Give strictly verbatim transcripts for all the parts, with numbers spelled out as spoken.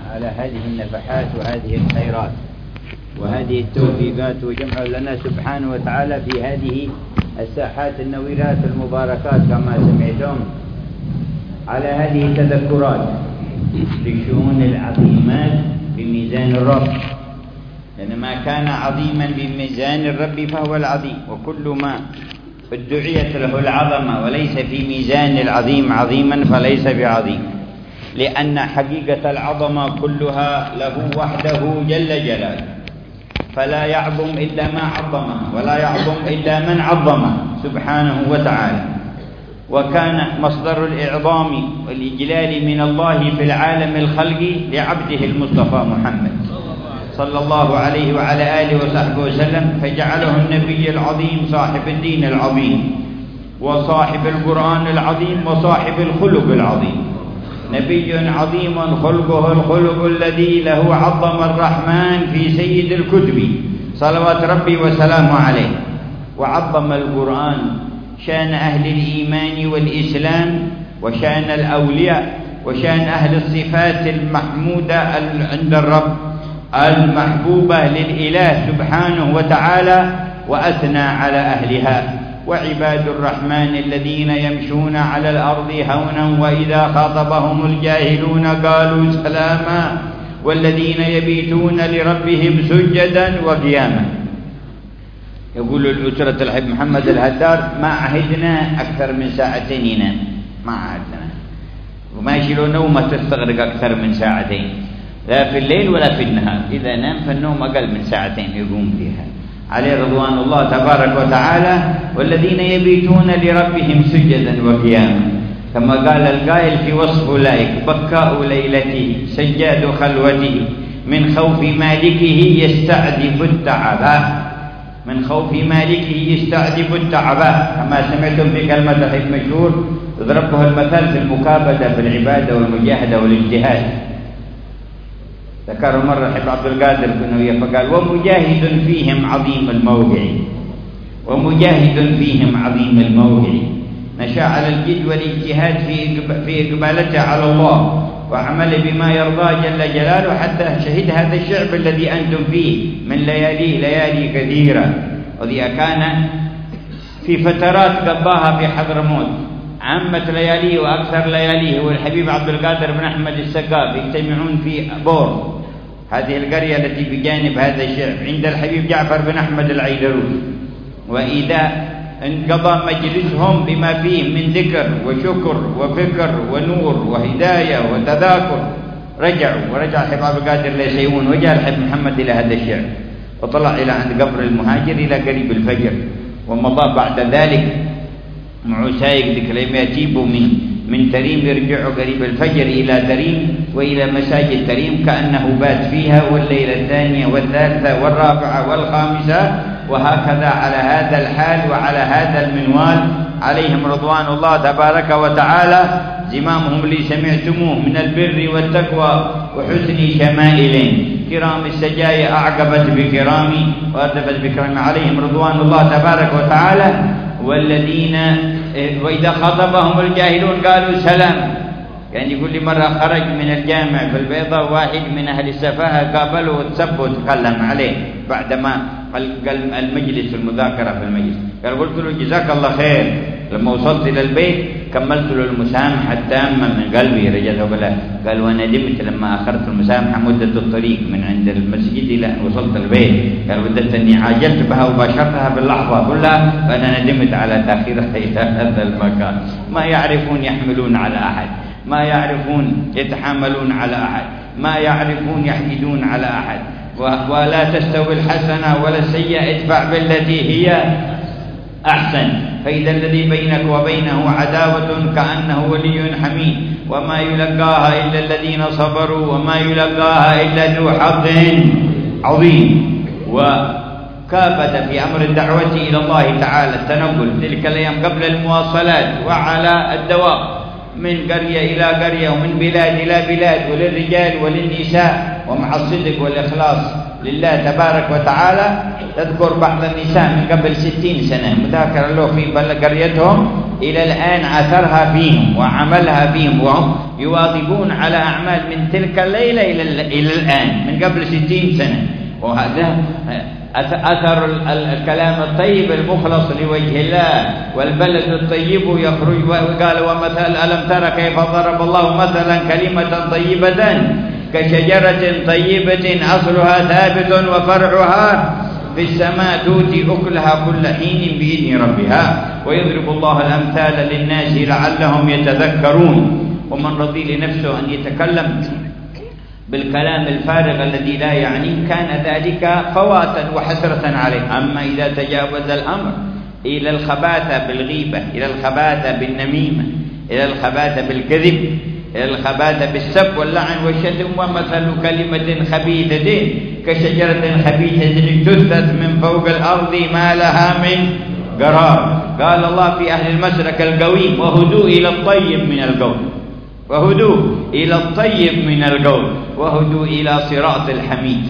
على هذه النفحات وهذه الخيرات وهذه التوفيقات، وجمع لنا سبحانه وتعالى في هذه الساحات النويرات المباركات كما سمعتم على هذه التذكرات للشؤون العظيمات بميزان الرب، لأن ما كان عظيما بميزان الرب فهو العظيم، وكل ما ادعيت له العظمة وليس في ميزان العظيم عظيما فليس بعظيم، لأن حقيقة العظمة كلها له وحده جل جلاله، فلا يعظم إلا ما عظمه ولا يعظم إلا من عظمه سبحانه وتعالى. وكان مصدر الإعظام والإجلال من الله في العالم الخلقي لعبده المصطفى محمد صلى الله عليه وعلى آله وصحبه وسلم، فجعله النبي العظيم صاحب الدين العظيم وصاحب القرآن العظيم وصاحب الخلق العظيم، نبي عظيم خلقه الخلق الذي له عظم الرحمن في سيد الكتب صلوات ربي وسلامه عليه، وعظم القرآن شان أهل الإيمان والإسلام وشان الأولياء وشان أهل الصفات المحمودة عند الرب المحبوبة للإله سبحانه وتعالى، وأثنى على أهلها. وعباد الرحمن الذين يمشون على الأرض هونا وإذا خاطبهم الجاهلون قالوا سلاما والذين يبيتون لربهم سجدا وقياما. يقول الأسرة الحب محمد الهدار ما عهدنا أكثر من ساعتين ينام، ما عهدنا، وماشي له نومة تستغرق أكثر من ساعتين لا في الليل ولا في النهار، إذا نام فالنوم أقل من ساعتين يقوم فيها عليه رضوان الله تبارك وتعالى. والذين يبيتون لربهم سجدا وقياما، كما قال القائل في وصف أولئك بكاء ليلته سجاد خلوته من خوف مالكه يستعذب التعبا، من خوف مالكه يستعذب التعبا، كما سمعتم في كلمة الحب مشهور يضربه المثل في المكابدة في العبادة والمجاهدة والاجتهاد. ذكر مرة الحب عبد القادر الكنوية فقال ومجاهد فيهم عظيم الموقع، ومجاهد فيهم عظيم الموقع نشا على الجد والاجتهاد في إقبالته على الله وعمل بما يرضى جل جلاله، حتى شهد هذا الشعب الذي أنتم فيه من لياليه ليالي كثيرة، وذي كان في فترات قضاها في حضرموت عامة لياليه وأكثر لياليه والحبيب عبد القادر بن أحمد السقاف يجتمعون في بور، هذه القرية التي بجانب هذا الشعب، عند الحبيب جعفر بن أحمد العيدروس، وإذا انقضى مجلسهم بما فيه من ذكر وشكر وفكر ونور وهداية وتذاكر رجعوا، ورجع الحبيب عبد القادر ليسيون، وجاء الحبيب محمد إلى هذا الشعب وطلع إلى عند قبر المهاجر إلى قريب الفجر، ومضى بعد ذلك مع سايق ذكر يجيبوا من من تريم يرجعوا قريب الفجر إلى تريم وإلى مساجد تريم كأنه بات فيها، والليلة الثانية والثالثة والرابعة والخامسة، وهكذا على هذا الحال وعلى هذا المنوال عليهم رضوان الله تبارك وتعالى. زمامهم اللي سمعتموه من البر والتقوى وحسن شمائل، كرام السجايا أعقبت بكرامي وأردفت بكرامي عليهم رضوان الله تبارك وتعالى. والذين وإذا خاطبهم الجاهلون قالوا سلام، يعني يقول لي مرة خرج من الجامع في البيضاء واحد من أهل السفاهة قابله وتسب وتكلم عليه بعدما المجلس المذاكرة في المجلس، قال قلت له جزاك الله خير، لما وصلت إلى البيت كملت له المسامحة التامة من قلبي رجعت وقال قال وندمت لما أخرت المسامحة مدة الطريق من عند المسجد إلى وصلت البيت، قال وددت أني عاجلت بها وباشرتها باللحظة كلها، فأنا ندمت على تأخيرها إلى هذا المكان. ما يعرفون يحملون على أحد، ما يعرفون يتحاملون على أحد، ما يعرفون يحيدون على أحد، ولا تستوي الحسنة ولا السيئة ادفع بالتي هي أحسن، فإذا الذي بينك وبينه عداوة كأنه ولي حميم، وما يلقاها إلا الذين صبروا وما يلقاها إلا ذو حظ عظيم. وكافة في أمر الدعوة إلى الله تعالى التنقل تلك الأيام قبل المواصلات وعلى الدوام من قرية إلى قرية ومن بلاد إلى بلاد، وللرجال وللنساء، ومع الصدق والإخلاص لله تبارك وتعالى. تذكر بعض النساء من قبل ستين سنة مذاكرة له في قريتهم، إلى الآن أثرها فيهم وعملها فيهم، وهم يواظبون على أعمال من تلك الليلة إلى الآن من قبل ستين سنة. وهذا أثر الكلام الطيب المخلص لوجه الله. والبلد الطيب يخرج، وقال ومثل ألم تر كيف ضرب الله مثلا كلمة طيبة كشجرة طيبة أصلها ثابت وفرعها في السماء تؤتي أكلها كل حين بإذن ربها ويضرب الله الأمثال للناس لعلهم يتذكرون. ومن رضي لنفسه أن يتكلم بالكلام الفارغ الذي لا يعنيه كان ذلك فواتا وحسرة عليه. أما إذا تجاوز الأمر إلى الخباثة بالغيبة، إلى الخباثة بالنميمة، إلى الخباثة بالكذب، إلى الخباثة بالسب واللعن والشتم، ومثل كلمة خبيثة كشجرة خبيثة اجتثت من فوق الأرض ما لها من قرار. قال الله في أهل المسلك القويم وهدوا إلى الطيب من القول، وهدوا إلى الطيب من القول، وهدوا إلى صراط الحميد.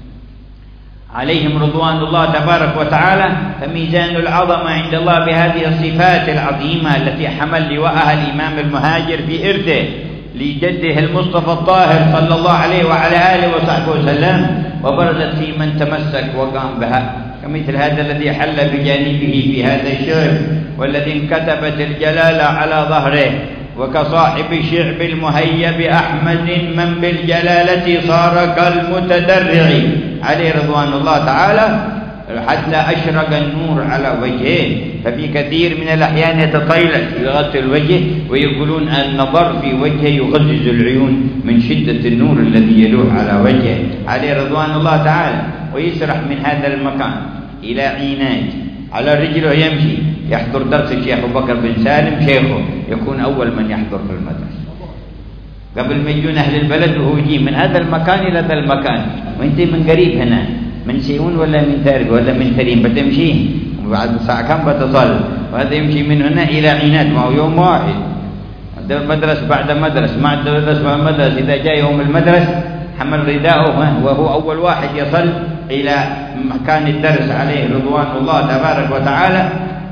عليهم رضوان الله تبارك وتعالى. فميزان العظمة عند الله بهذه الصفات العظيمة التي حمل لواءها الإمام المهاجر في إرثه لجده المصطفى الطاهر صلى الله عليه وعلى آله وصحبه وسلم، وبرزت في من تمسك وقام بها، كمثل هذا الذي حل بجانبه في هذا الشعر والذي انكتبت الجلالة على ظهره، وكصاحب شعب المهيب أحمد من بالجلالة صار كالمتدرع عليه رضوان الله تعالى، حتى أشرق النور على وجهه. ففي كثير من الأحيان يتطيلت يغطي الوجه، ويقولون النظر في وجهه يغزز العيون من شدة النور الذي يلوح على وجهه عليه رضوان الله تعالى. ويسرح من هذا المكان إلى عينات على رجله يمشي يحضر درس الشيخ أبو بكر بن سالم شيخه، يكون أول من يحضر في المدرسة قبل ما يجون أهل البلد، وهو يجي من هذا المكان إلى هذا المكان. وانت من قريب هنا من سيئون ولا من تارب ولا من تريم بتمشي، وبعد ساعة كم بتصل، وهذا يمشي من هنا إلى عينات، ما هو يوم واحد. مدرس بعد مدرس مع مدرس بعد مدرس، إذا جاء يوم المدرس حمل رداءه وهو أول واحد يصل إلى مكان الدرس عليه رضوان الله تبارك وتعالى.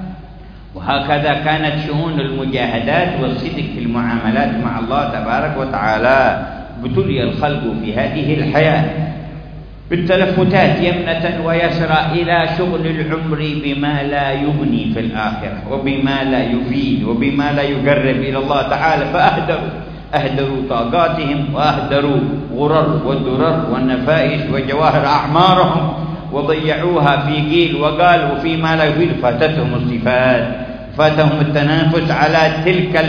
وهكذا كانت شؤون المجاهدات والصدق في المعاملات مع الله تبارك وتعالى. ابتلي الخلق في هذه الحياة بالتلفتات يمنة ويسرى إلى شغل العمر بما لا يغني في الآخرة، وبما لا يفيد، وبما لا يقرب إلى الله تعالى. فأهدروا أهدروا طاقاتهم، وأهدروا غرر والدرر والنفائس وجواهر أعمارهم، وضيعوها في قيل وقال وفيما لا يفيد. فاتتهم الصفات، فاتهم التنافس على تلك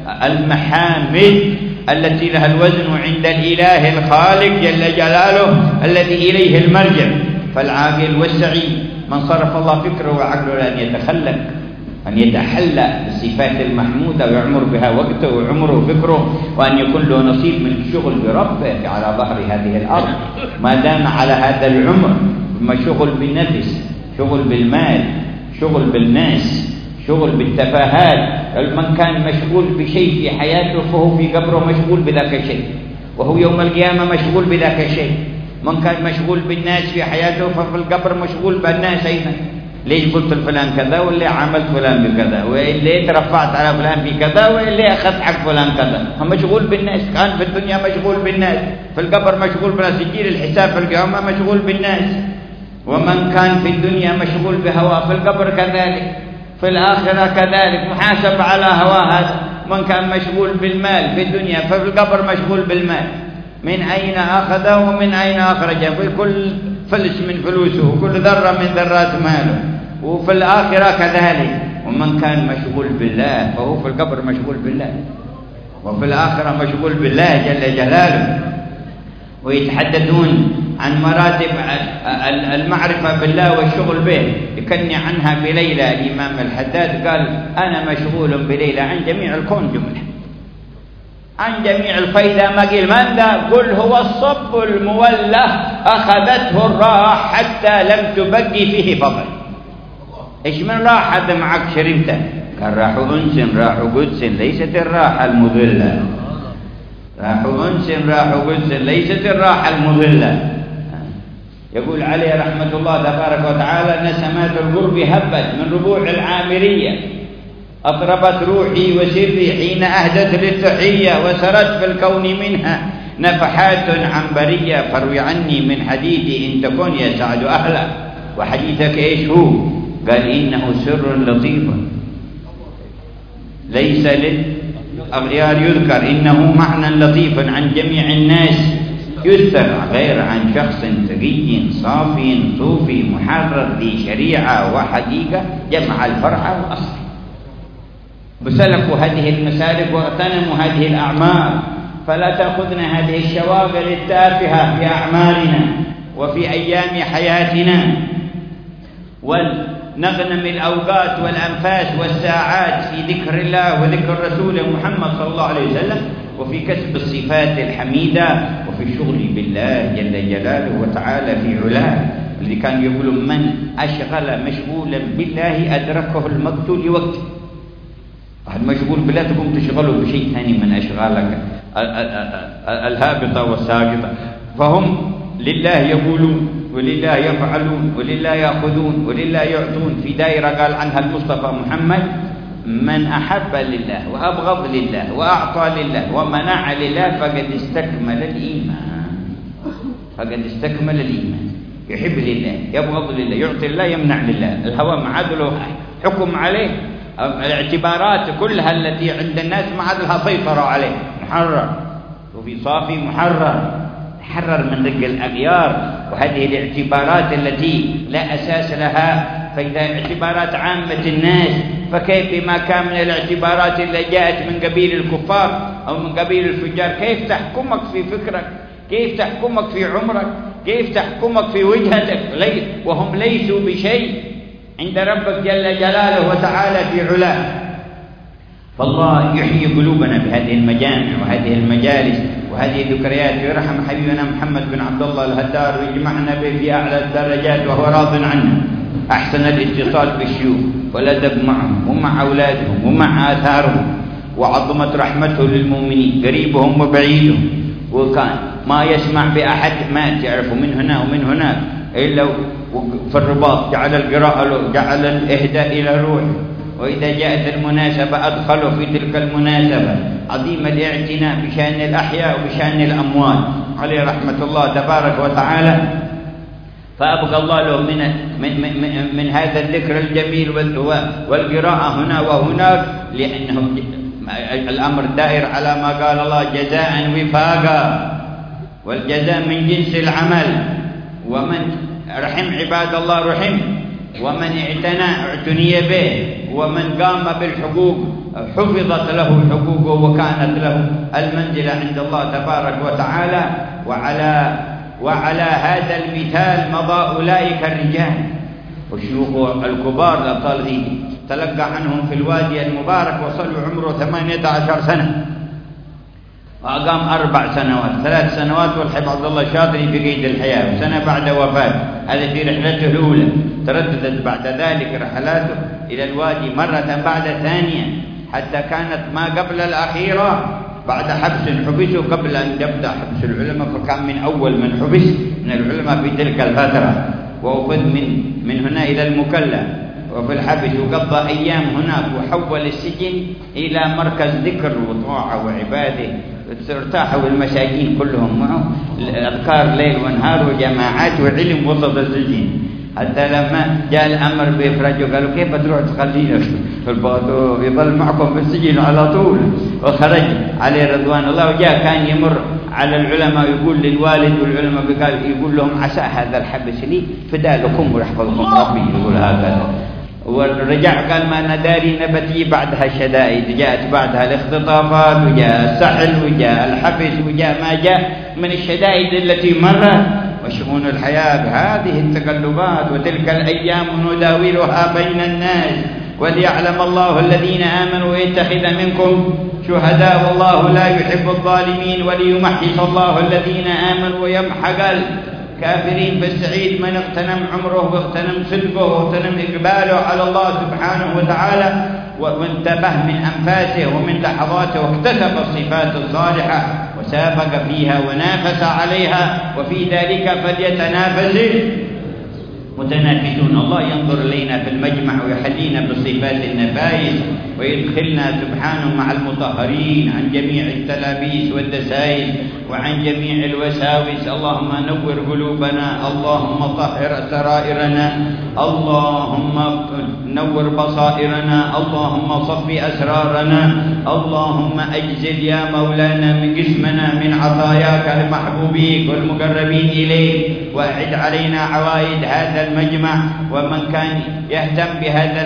المحامد التي لها الوزن عند الإله الخالق جل جلاله الذي إليه المرجع. فالعاقل والسعيد من صرف الله فكره وعقله لأن يتخلق، أن يتحلى بالصفات المحمودة ويعمر بها وقته وعمره وفكره، وأن يكون له نصيب من الشغل بربه على ظهر هذه الأرض ما دام على هذا العمر. ما شغل بالنفس، شغل بالمال، شغل بالناس، شغل بالتفاهات. من كان مشغول بشيء في حياته فهو في قبره مشغول بذاك الشيء، وهو يوم القيامة مشغول بذاك الشيء. من كان مشغول بالناس في حياته ففي القبر مشغول بالناس أيضا. ليش قلت لفلان كذا، واللي عملت فلان بكذا، واللي ترفعت على فلان في كذا، واللي أخذت حق فلان كذا. هم مشغول بالناس. كان في الدنيا مشغول بالناس، في القبر مشغول بالناس، يجي الحساب في القيامة مشغول بالناس. ومن كان في الدنيا مشغول بهواه في القبر كذلك، في الآخرة كذلك محاسب على هواه هذا. من كان مشغول بالمال في الدنيا ففي القبر مشغول بالمال، من أين أخذه ومن أين أخرجه، في كل فلس من فلوسه وكل ذرة من ذرات ماله، وفي الآخرة كذلك. ومن كان مشغول بالله فهو في القبر مشغول بالله، وفي الآخرة مشغول بالله جل جلاله. ويتحدثون عن مراتب المعرفة بالله والشغل به. يكني عنها بليلى الإمام الحداد قال أنا مشغول بليلى عن جميع الكون جملة، عن جميع الفيدة ما قيل من ذا؟ قل هو الصب الموله أخذته الراح حتى لم تبقي فيه فضل. إيش من راحة دمعك شربته؟ قال راح أنس راح قدس ليست الراحة المذلة، راح أنس راح قدس ليست الراحة المذلة. يقول عليه رحمة الله تبارك وتعالى: نسمات القرب هبت من ربوع العامرية، أطربت روحي وسري حين أهدت للتحية، وسرت في الكون منها نفحات عنبرية، فاروي عني من حديثي إن تكن يا سعد أهلا. وحديثك إيش هو؟ قال: إنه سر لطيف ليس للأغيار يذكر، إنه معنى لطيف عن جميع الناس يستر، غير عن شخص تقي صافي صوفي محرر ذي شريعة وحقيقة جمع الفرع والأصل. بسلكوا هذه المسالك واغتنموا هذه الأعمار، فلا تأخذنا هذه الشواغل التافهة في أعمارنا وفي أيام حياتنا، ونغنم الأوقات والأنفاس والساعات في ذكر الله وذكر رسوله محمد صلى الله عليه وسلم، وفي كسب الصفات الحميدة، وفي الشغل بالله جل جلاله وتعالى في علاه، الذي كان يقول: من أشغل مشغولا بالله أدركه المقت لوقته. واحد مشغول بالله تقوم تشغله بشيء ثاني من أشغالك الهابطة والساقطة. فهم لله يقولون ولله يفعلون ولله يأخذون ولله يعطون، في دائرة قال عنها المصطفى محمد: من أحب لله وأبغض لله وأعطى لله ومنع لله فقد استكمل الإيمان. فقد استكمل الإيمان. يحب لله، يبغض لله، يعطي لله، يمنع لله. الهوى ما عاد له حكم عليه، الاعتبارات كلها التي عند الناس ما عاد لها سيطرة عليه. محرر وفي صافي محرر، حرر من رق الأغيار وهذه الاعتبارات التي لا أساس لها. فإذا اعتبارات عامة الناس، فكيف بما كان من الاعتبارات اللي جاءت من قبيل الكفار أو من قبيل الفجار؟ كيف تحكمك في فكرك؟ كيف تحكمك في عمرك؟ كيف تحكمك في وجهتك؟ وهم ليسوا بشيء عند ربك جل جلاله وتعالى في علاه. فالله يحيي قلوبنا بهذه المجامع وهذه المجالس وهذه الذكريات، ويرحم حبيبنا محمد بن عبد الله الهدار ويجمعنا به في أعلى الدرجات وهو راض عنا. أحسن الاتصال بالشيوخ والأدب معهم ومع أولادهم ومع آثارهم، وعظمت رحمته للمؤمنين قريبهم وبعيدهم، وكان ما يسمع بأحد مات يعرفه من هنا ومن هناك إلا في الرباط، جعل القراءة، جعل الإهداء إلى روحه، وإذا جاءت المناسبة أدخله في تلك المناسبة. عظيم الاعتناء بشأن الأحياء وبشأن الأموات عليه رحمة الله تبارك وتعالى. فأبقى الله له من, من, من, من هذا الذكر الجميل والقراءة هنا وهناك، لأنه الأمر دائر على ما قال الله: جزاء وفاقا، والجزاء من جنس العمل. ومن رحم عباد الله رحم، ومن اعتنى اعتني به، ومن قام بالحقوق حفظت له حقوقه وكانت له المنزلة عند الله تبارك وتعالى. وعلى وعلى هذا المثال مضى أولئك الرجال والشيوخ الكبار الأبطال ذي تلقى عنهم في الوادي المبارك، وصلوا عمره ثمانية عشر سنة، وأقام أربع سنوات، ثلاث سنوات والحب عبد الله الشاطري في قيد الحياة، وسنة بعد وفاته. هذا في رحلته الأولى. ترددت بعد ذلك رحلاته إلى الوادي مرة بعد ثانية، حتى كانت ما قبل الأخيرة بعد حبس حبسوا قبل أن يبدأ حبس العلماء، فكان من أول من حبس من العلماء في تلك الفترة، وأخذ من من هنا إلى المكلا وفي الحبس، وقضى أيام هناك، وحول السجن إلى مركز ذكر وطاعة وعبادة. ارتاحوا المساجين كلهم معه، أذكار ليل ونهار وجماعات وعلم وسط السجن، حتى لما جاء الأمر بإفراجه قالوا: كيف تروح تخلينا في الباطو يظل معكم في السجن على طول؟ وخرج عليه رضوان الله، وجاء كان يمر على العلماء يقول للوالد والعلماء قال يقول لهم: عسى هذا الحبس لي فدا لكم ويحفظكم ربي، يقول هكذا. ورجع قال: ما أنا داري نبتي بعدها الشدائد، جاءت بعدها الاختطافات وجاء السحل وجاء الحبس وجاء ما جاء من الشدائد التي مرت، وشؤون الحياة هذه التقلبات، وتلك الأيام نداولها بين الناس، وليعلم الله الذين آمنوا ويتخذ منكم شهداء والله لا يحب الظالمين، وليمحص الله الذين آمنوا ويمحق الكافرين. فالسعيد من اغتنم عمره واغتنم صدقه واغتنم إقباله على الله سبحانه وتعالى، وانتبه من أنفاسه ومن لحظاته، واكتسب الصفات الصالحة وسابق فيها ونافس عليها، وفي ذلك فليتنافس متنافسون. الله ينظر إلينا في المجمع ويحلينا بصفات النفائس ويدخلنا سبحانه مع المطهرين عن جميع التلابيس والدسائس وعن جميع الوساوس. اللهم نور قلوبنا، اللهم طهر سرائرنا، اللهم نور بصائرنا، اللهم صف أسرارنا، اللهم أجزل يا مولانا من قسمنا من عطاياك لمحبوبيك والمقربين إليك، وأعد علينا عوائد هذا المجمع. ومن كان يهتم بهذا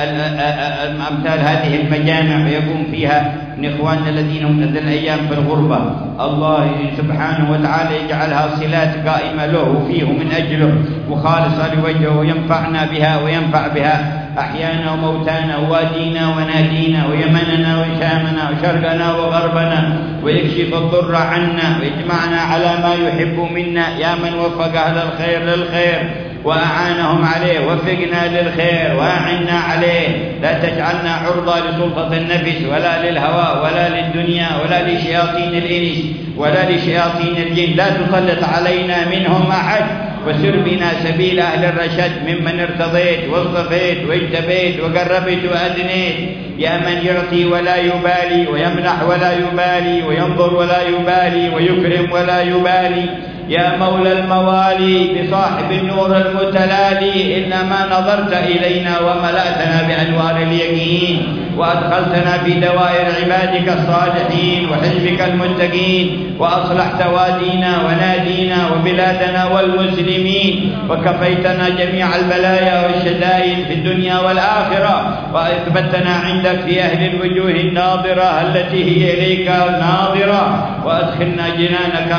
الأمثال هذه المجامع ويقوم فيها من إخواننا الذين هم هذه الأيام في الغربة، الله سبحانه وتعالى يجعلها صلات قائمة له فيه من أجله وخالصة لوجهه، وينفعنا بها وينفع بها أحيانا وموتانا ووادينا ونادينا ويمننا وشامنا وشرقنا وغربنا، ويكشف الضر عنا ويجمعنا على ما يحب منا. يا من وفق أهل الخير للخير وأعانهم عليه، وفقنا للخير وأعنا عليه. لا تجعلنا عرضة لسلطة النفس ولا للهوى ولا للدنيا ولا لشياطين الإنس ولا لشياطين الجن. لا تسلط علينا منهم أحد، وسر بنا سبيل أهل الرشد ممن ارتضيت واصطفيت واجتبيت وقربت وأدنيت. يا من يعطي ولا يبالي ويمنح ولا يبالي وينظر ولا يبالي ويكرم ولا يبالي. يا مولى الموالي بصاحب النور المتلالي، إنما نظرت إلينا وملأتنا بأنوار اليقين، وأدخلتنا في دوائر عبادك الصالحين وحزبك المتقين، وأصلحت وادينا ونادينا وبلادنا والمسلمين، وكفيتنا جميع البلايا والشدائد في الدنيا والآخرة، وأثبتنا عندك في أهل الوجوه الناظرة التي هي إليك ناظرة، وأدخلنا جنانك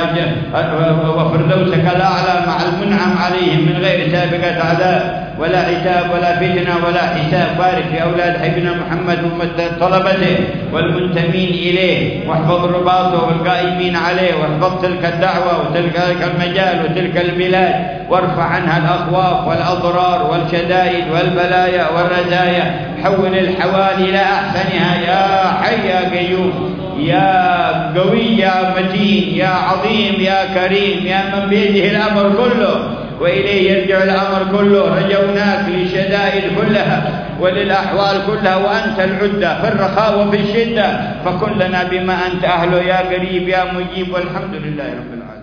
وفردوسك الأعلى مع المنعم عليهم من غير سابقة عذاب ولا عتاب ولا فتنة ولا حساب. بارك في أولاد حبيبنا محمد ومد طلبته والمنتمين إليه، واحفظ رباطه والقائمين عليه، واحفظ تلك الدعوة وتلك المجال وتلك البلاد، وارفع عنها الأخواف والأضرار والشدائد والبلايا والرزايا. حول الحوال إلى أحسنها يا حي يا قيوم، يا قوي يا متين يا عظيم يا كريم، يا من بيده الأمر كله وإليه يرجع الأمر كله. رجوناك للشدائد كلها وللأحوال كلها، وأنت العدة في الرخاء وفي الشدة، فكن لنا بما أنت أهله يا قريب يا مجيب، والحمد لله رب العالمين.